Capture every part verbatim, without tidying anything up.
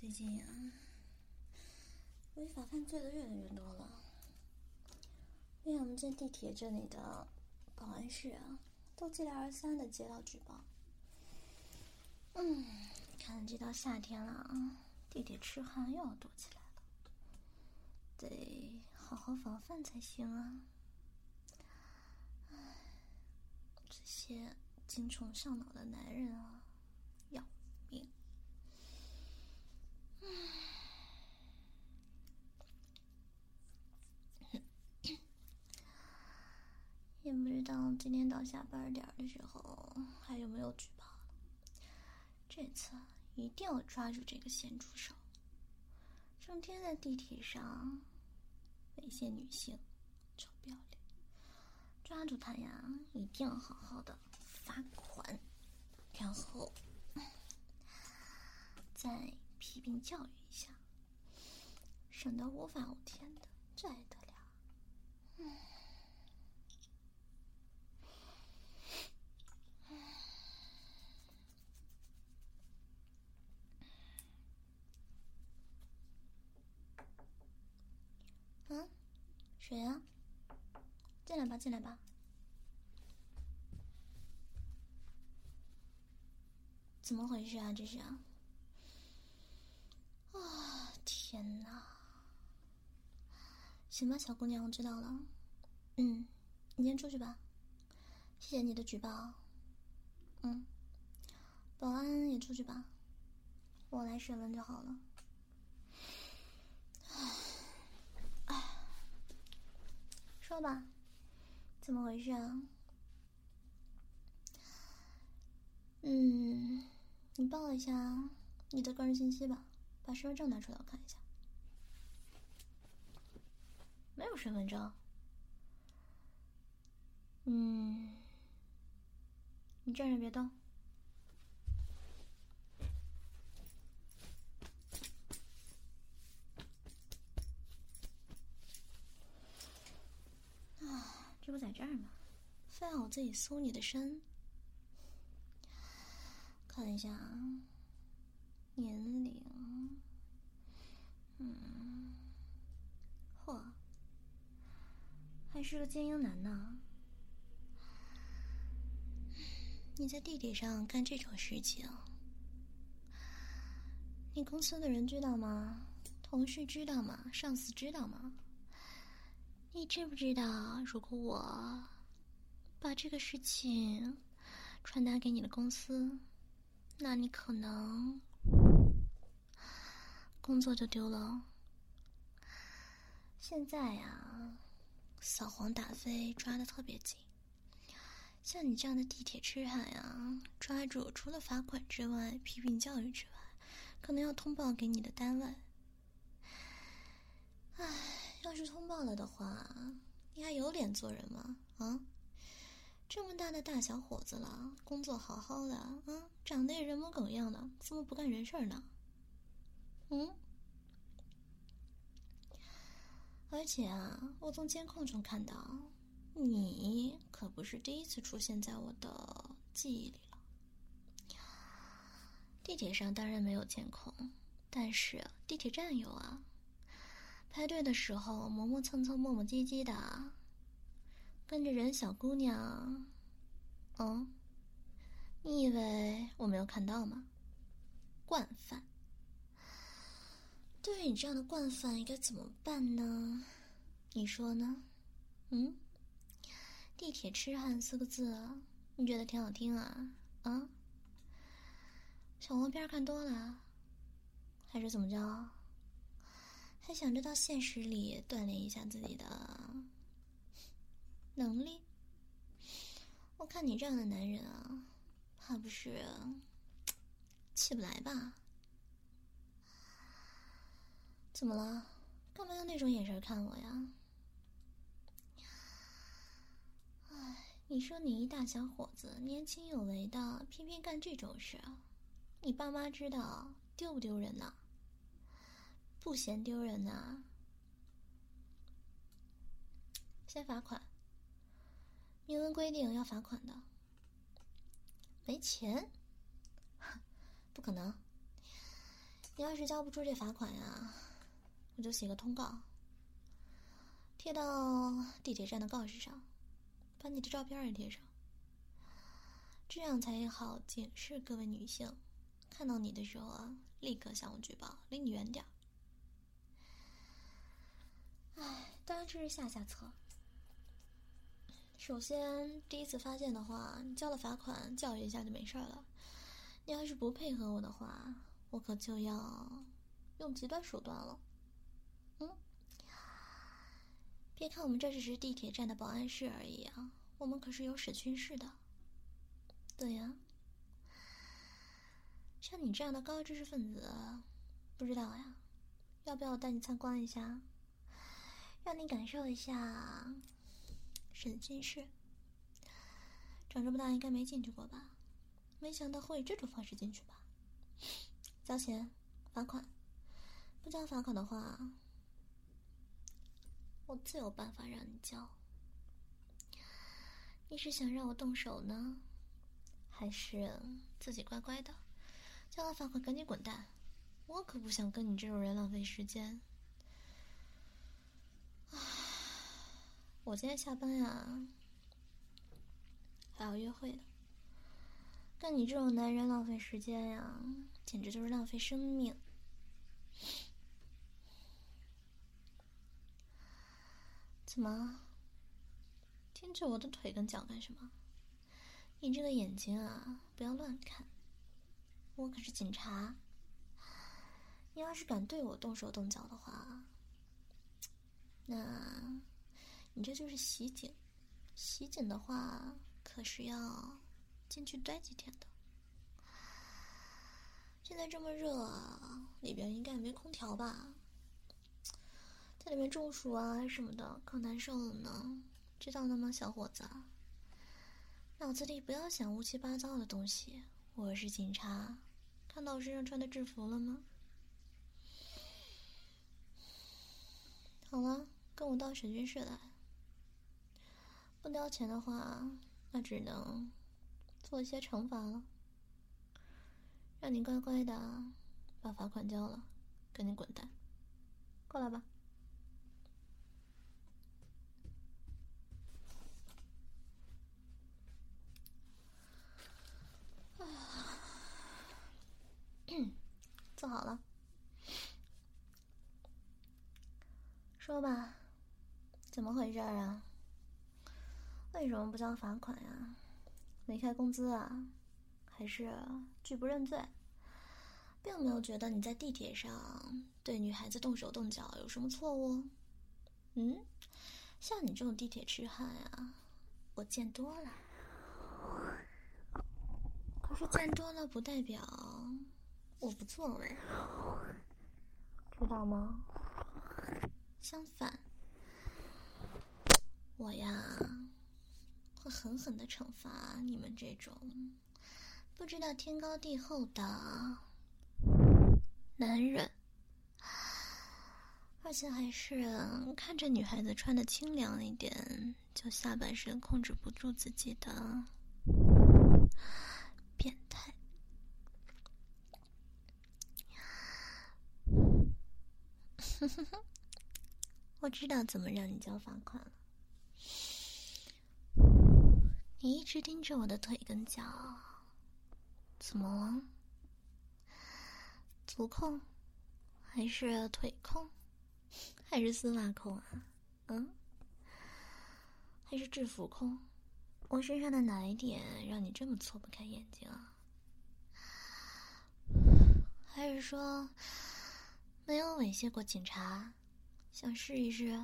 最近啊，违法犯罪的越来越多了。因为我们这地铁这里的保安室啊，都接二连三的接到举报。嗯，看这到夏天了啊，地铁痴汉又要多起来了，得好好防范才行啊。唉，这些精虫上脑的男人啊，要命。嗯。也不知道今天到下班点的时候还有没有举报了。这次一定要抓住这个咸猪手，整天在地铁上猥亵女性，臭不要脸！抓住他呀，一定要好好的罚款，然后再批评教育一下，省得无法无天的，这还得了？嗯。嗯，谁呀？进来吧，进来吧。怎么回事啊？这是啊！啊、哦，天哪！行吧，小姑娘，我知道了。嗯，你先出去吧。谢谢你的举报。嗯，保安也出去吧，我来审问就好了。唉，说吧，怎么回事啊？嗯，你报一下你的个人信息吧，把身份证拿出来我看一下。没有身份证。嗯，你站着别动。啊，这不在这儿吗？非要我自己搜你的身。看一下啊，年龄，嗯，嚯，还是个精英男呢。你在地铁上干这种事情，你公司的人知道吗？同事知道吗？上司知道吗？你知不知道，如果我把这个事情传达给你的公司，那你可能工作就丢了。现在呀，扫黄打非抓得特别紧，像你这样的地铁痴汉呀，抓住除了罚款之外，批评教育之外，可能要通报给你的单位。唉，要是通报了的话，你还有脸做人吗？啊，这么大的大小伙子了，工作好好的，啊，长得也人模狗样的，怎么不干人事呢？嗯。而且啊，我从监控中看到，你可不是第一次出现在我的记忆里了。地铁上当然没有监控，但是地铁站有啊。排队的时候磨磨蹭蹭、磨磨唧唧的，跟着人小姑娘。嗯，你以为我没有看到吗？惯犯。对于你这样的惯犯，应该怎么办呢？你说呢？嗯，地铁痴汉四个字，你觉得挺好听啊？啊，小黄片看多了，还是怎么着？还想着到现实里锻炼一下自己的能力？我看你这样的男人啊，怕不是起不来吧？怎么了？干嘛用那种眼神看我呀？唉，你说你一大小伙子，年轻有为的，偏偏干这种事啊？你爸妈知道丢不丢人呢？不嫌丢人呐？先罚款，明文规定要罚款的。没钱？不可能， 你要是交不出这罚款呀，我就写个通告，贴到地铁站的告示上，把你的照片也贴上，这样才好警示各位女性，看到你的时候啊，立刻向我举报，离你远点儿。哎，当然这是下下策。首先，第一次发现的话，你交了罚款，教育一下就没事了。你要是不配合我的话，我可就要用极端手段了。嗯，别看我们这只是地铁站的保安室而已啊，我们可是有审讯室的。对呀，像你这样的高知识分子，不知道呀，要不要我带你参观一下，让你感受一下审讯室？长这么大应该没进去过吧？没想到会以这种方式进去吧？交钱，罚款。不交罚款的话，我自有办法让你交。你是想让我动手呢，还是自己乖乖的交了罚款赶紧滚蛋？我可不想跟你这种人浪费时间。唉，我今天下班呀，还要约会的。跟你这种男人浪费时间呀，简直就是浪费生命。怎么？盯着我的腿跟脚干什么？你这个眼睛啊，不要乱看。我可是警察。你要是敢对我动手动脚的话，那你这就是袭警。袭警的话，可是要进去待几天的。现在这么热，里边应该没空调吧？在里面中暑啊什么的，可难受了呢。知道了吗，小伙子？脑子里不要想乌七八糟的东西。我是警察，看到我身上穿的制服了吗？好了，跟我到审讯室来。不交钱的话，那只能做一些惩罚了。让你乖乖的把罚款交了，赶紧滚蛋。过来吧。坐好了。说吧，怎么回事啊？为什么不交罚款呀？没开工资啊？还是拒不认罪？并没有觉得你在地铁上对女孩子动手动脚有什么错误。嗯，像你这种地铁痴汉呀，我见多了。可是见多了不代表我不作为，知道吗？相反，我呀会狠狠地惩罚你们这种不知道天高地厚的男人，而且还是看着女孩子穿得清凉一点，就下半身控制不住自己的变态。我知道怎么让你交罚款了。你一直盯着我的腿跟脚，怎么了？足控，还是腿控，还是丝袜控啊？嗯？还是制服控？我身上的哪一点让你这么错不开眼睛啊？还是说没有猥亵过警察，想试一试？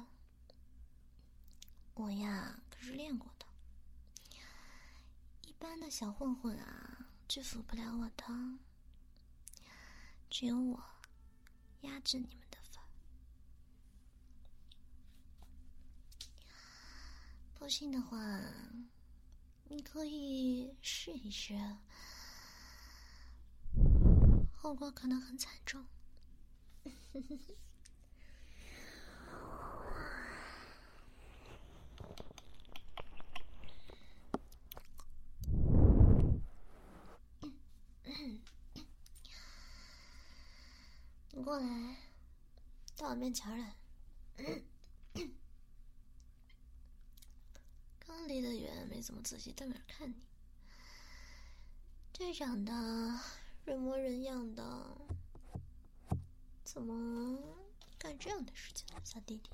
我呀可是练过的，一般的小混混啊制服不了我的，只有我压制你们的份。不信的话，你可以试一试，后果可能很惨重。 你过来，到我面前来。刚离得远，没怎么仔细瞪眼看你。这长得人模人样的，怎么干这样的事情呢，小弟弟？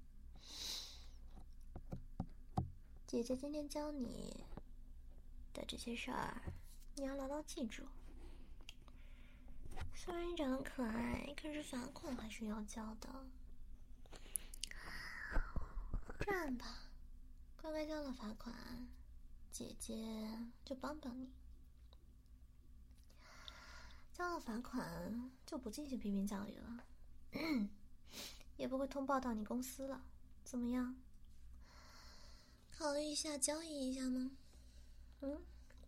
姐姐今天教你的这些事儿，你要牢牢记住。虽然你长得可爱，可是罚款还是要交的。这样吧，乖乖交了罚款，姐姐就帮帮你。交了罚款就不进行批评教育了，也不会通报到你公司了，怎么样？考虑一下交易一下吗？嗯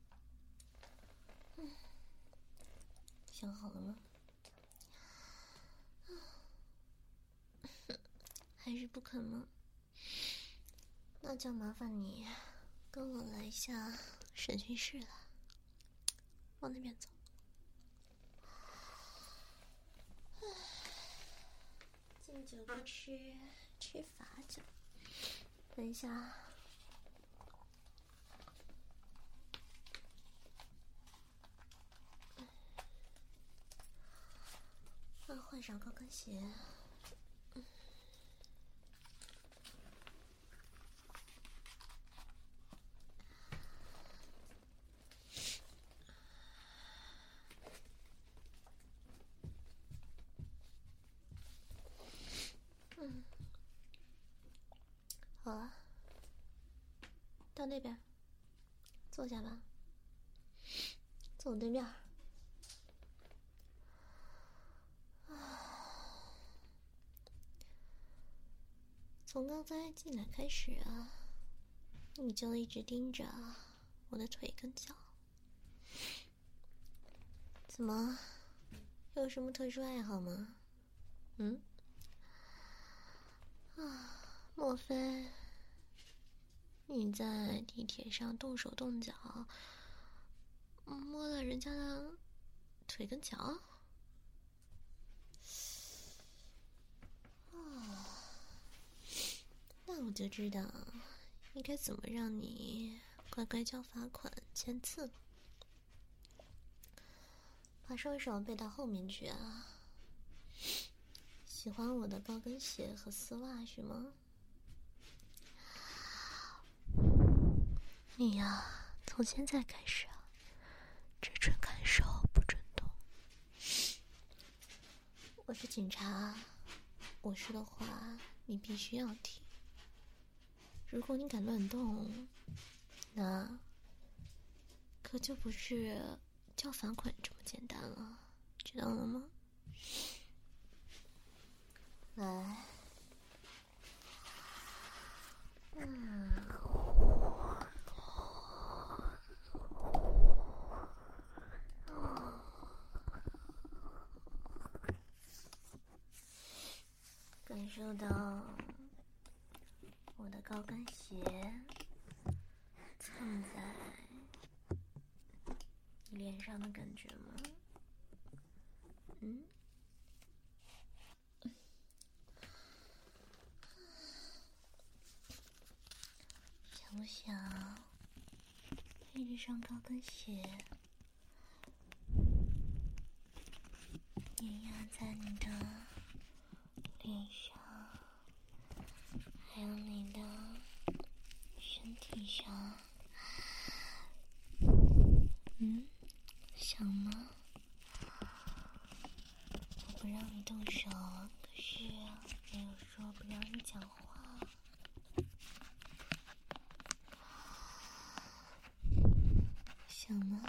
嗯，想好了吗？还是不肯吗？那就麻烦你跟我来一下审讯室了，往那边走。敬酒不吃吃罚酒，等一下。要换上高跟鞋。嗯嗯，好了，到那边坐下吧，坐我对面。从刚才进来开始啊，你就一直盯着我的腿跟脚。怎么，有什么特殊爱好吗？嗯？啊，莫非你在地铁上动手动脚，摸了人家的腿跟脚？哦，那我就知道应该怎么让你乖乖交罚款签字。把双手背到后面去啊！喜欢我的高跟鞋和丝袜是吗？你呀，从现在开始啊，只准看手不准动。我是警察，我说的话你必须要听。如果你敢乱动，那可就不是交罚款这么简单了，知道了吗？来，嗯，感受到我的高跟鞋蹭在你脸上的感觉吗？嗯？想不想配这双高跟鞋碾压在你的脸上，还有你的身体上？嗯，想吗？我不让你动手，可是没有说不让你讲话。想吗？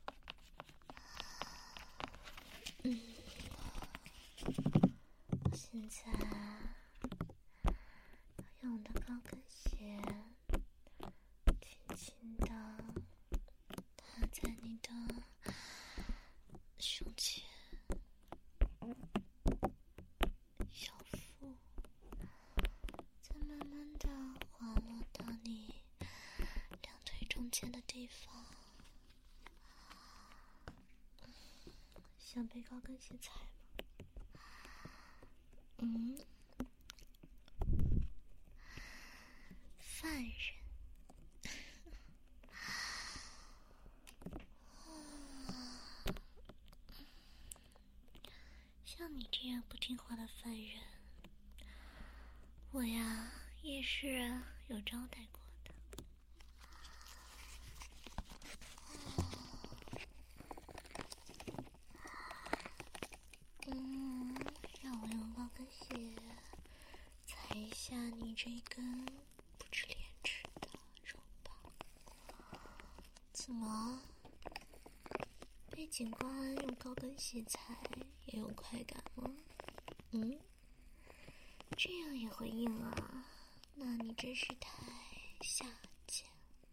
嗯，现在用我的高跟鞋轻轻地踏在你的胸前、小腹，再慢慢地滑落到你两腿中间的地方。想被高跟鞋踩吗？ 嗯，犯人。像你这样不听话的犯人，我呀也是有招待过的。嗯，让我用高跟鞋踩一下你这根不知廉耻的肉棒。怎么？被警官用高跟鞋踩也有快感吗？嗯，这样也会硬啊？那你真是太下贱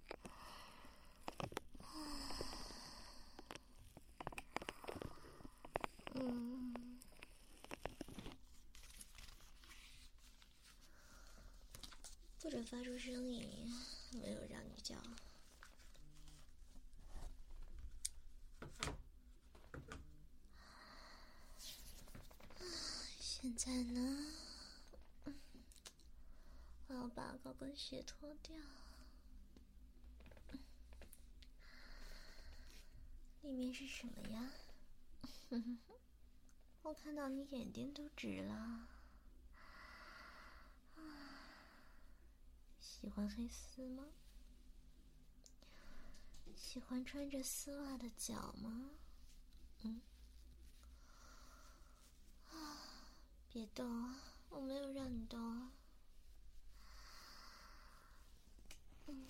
了。嗯，不准发出声音，没有让你叫。现在呢，我要把高跟鞋脱掉。里面是什么呀？我看到你眼睛都直了。喜欢黑丝吗？喜欢穿着丝袜的脚吗？嗯。啊，别动啊，我没有让你动啊。嗯。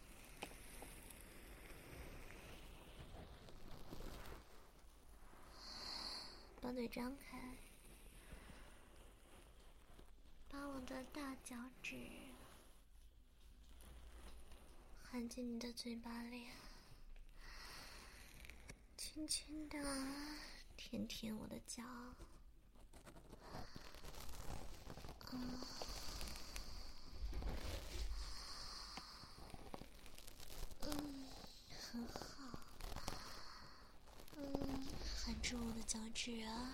把嘴张开，把我的大脚趾含进你的嘴巴里，轻轻地舔舔我的脚。嗯，嗯，很好。嗯，含住我的脚趾啊。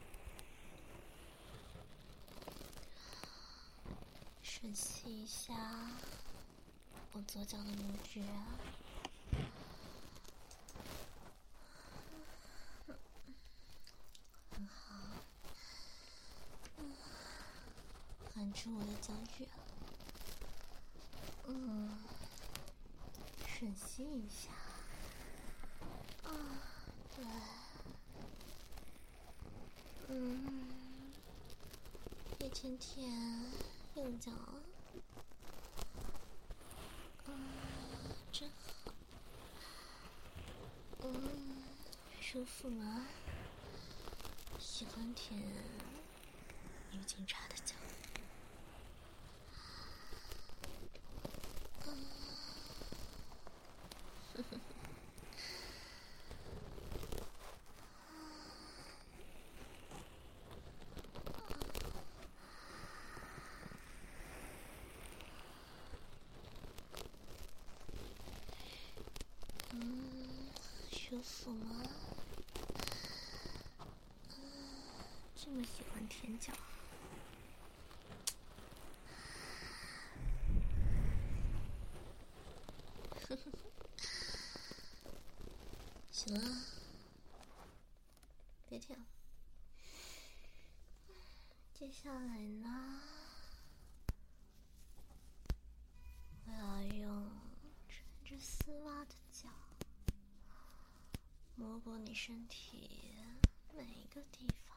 吮吸一下我左脚的拇指啊。很好。嗯，含住我的脚趾啊。嗯，吮吸一下。啊，对。嗯，也舔舔右脚。嗯，真好。嗯，舒服吗？喜欢舔女警察的脚。嗯，呵呵呵。嗯，舒服吗？嗯，这么喜欢舔脚。呵呵。行了，别舔了。接下来呢，我要用穿着丝袜的脚摸过你身体每一个地方。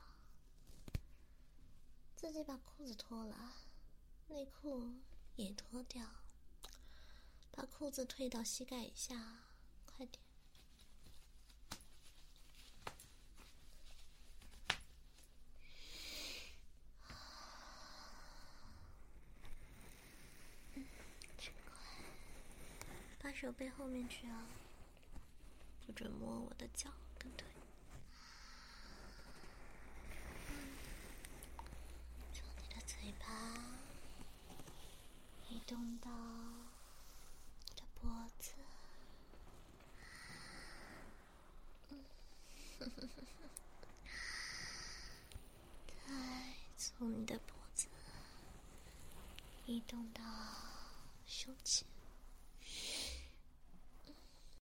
自己把裤子脱了，内裤也脱掉，把裤子退到膝盖以下，快点。嗯，真快。把手背后面去啊，不准摸我的脚跟腿。从你的嘴巴移动到你的脖子。嗯，呵呵呵。再做从你的脖子移动到胸前，